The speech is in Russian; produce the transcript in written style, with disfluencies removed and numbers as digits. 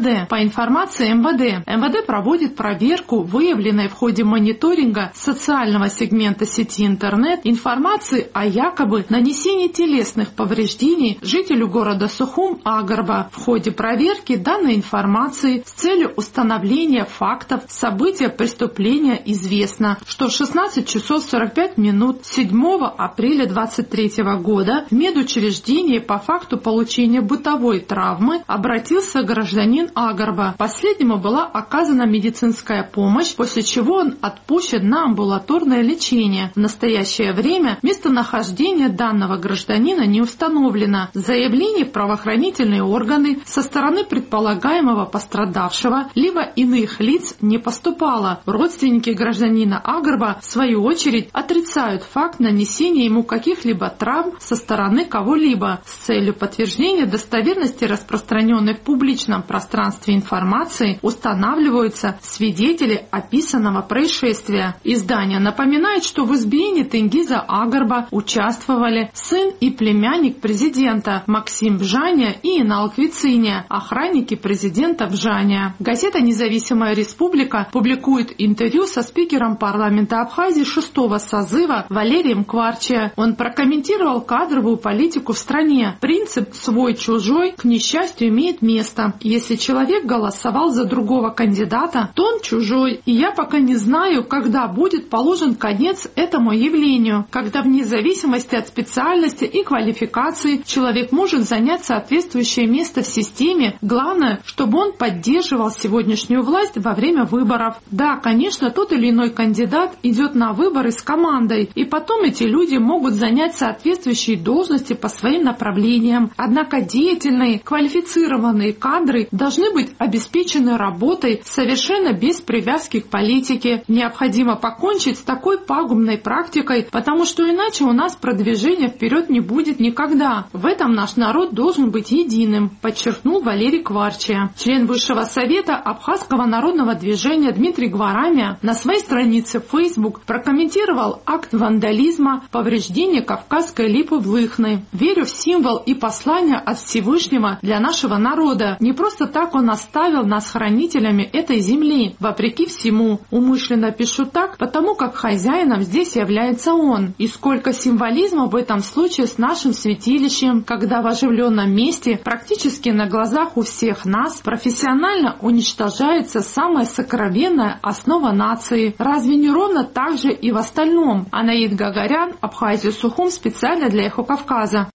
МВД. По информации МВД проводит проверку выявленной в ходе мониторинга социального сегмента сети интернет информации о якобы нанесении телесных повреждений жителю города Сухум Агарба. В ходе проверки данной информации с целью установления фактов события преступления известно, что в 16 часов 45 минут 7 апреля 2023 года в медучреждение по факту получения бытовой травмы обратился гражданин Агарба. Последнему была оказана медицинская помощь, после чего он отпущен на амбулаторное лечение. В настоящее время местонахождение данного гражданина не установлено. Заявление в правоохранительные органы со стороны предполагаемого пострадавшего либо иных лиц не поступало. Родственники гражданина Агарба, в свою очередь, отрицают факт нанесения ему каких-либо травм со стороны кого-либо. С целью подтверждения достоверности распространенной в публичном пространстве информации устанавливаются свидетели описанного происшествия. Издание напоминает, что в избиении Тенгиза Агарба участвовали сын и племянник президента Максим Бжаня и Инал Квициня, охранники президента Бжаня. Газета «Независимая республика» публикует интервью со спикером парламента Абхазии 6-го созыва Валерием Кварчия. Он прокомментировал кадровую политику в стране. Принцип «свой-чужой» к несчастью имеет место. Если человек голосовал за другого кандидата, то он чужой. И я пока не знаю, когда будет положен конец этому явлению, когда вне зависимости от специальности и квалификации человек может занять соответствующее место в системе. Главное, чтобы он поддерживал сегодняшнюю власть во время выборов. Да, конечно, тот или иной кандидат идет на выборы с командой, и потом эти люди могут занять соответствующие должности по своим направлениям. Однако деятельные, квалифицированные кадры должны быть обеспечены работой совершенно без привязки к политике. Необходимо покончить с такой пагубной практикой, потому что иначе у нас продвижения вперед не будет никогда. В этом наш народ должен быть единым, подчеркнул Валерий Кварчия. Член Высшего совета Абхазского народного движения Дмитрий Гварамия на своей странице в Facebook прокомментировал акт вандализма, повреждения Кавказской липы в Лыхной. Верю в символ и послание от Всевышнего для нашего народа. Не просто так он оставил нас хранителями этой земли. Вопреки всему, умышленно пишу так, потому как хозяином здесь является он. И сколько символизма в этом случае с нашим святилищем, когда в оживленном месте, практически на глазах у всех нас, профессионально уничтожается самая сокровенная основа нации. Разве не ровно так же и в остальном? Анаид Гагарян, Абхазия, Сухум, специально для Эхо Кавказа.